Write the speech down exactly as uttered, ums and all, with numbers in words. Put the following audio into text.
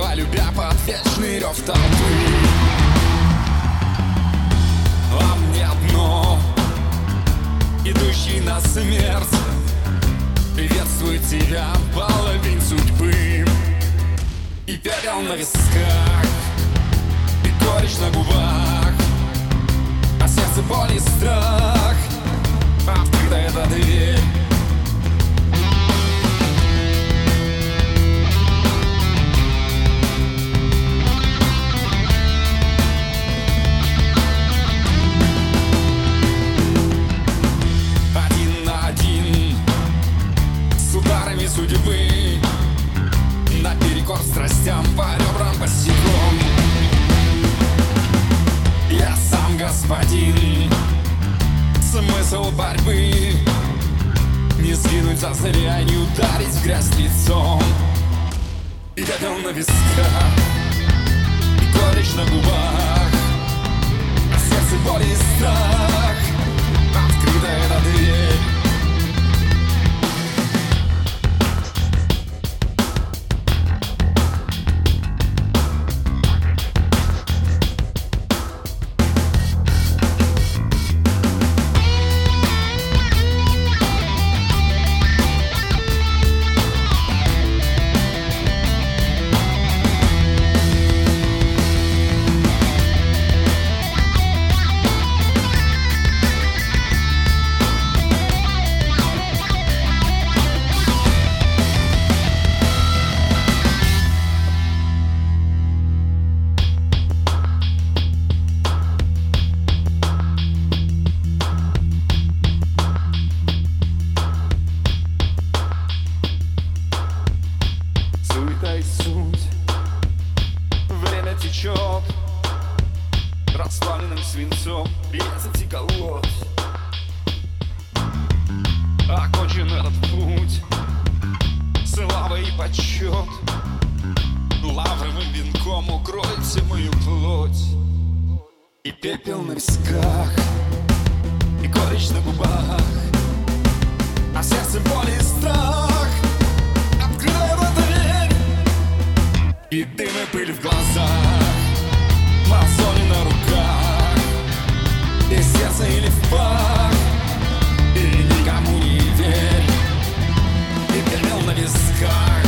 едва любя под вечный рев толпы. А мне одно, идущий на смерть, приветствует тебя, половин судьбы. И пепел на висках, и горечь на губах, а сердце боль и страх. Открыта эта дверь. Один на один с ударами судьбы, наперекор страстям, по ребрам босиком. Я сам господин, смысл борьбы не сгинуть зазря, не ударить в грязь лицом. И пепел на висках, и горечь на губах, а сердце боль и страх. Открыта эта дверь. Суета и суть, время течет расплавленным свинцом, резать и колоть. Окончен этот путь, слава и почет лавровым венком укройте мою плоть. И пепел на висках, и горечь на губах, а в сердце боль и страх. И дым и пыль в глазах, мозоли на руках, и сердце или в пах, и никому не верь. И пепел на висках,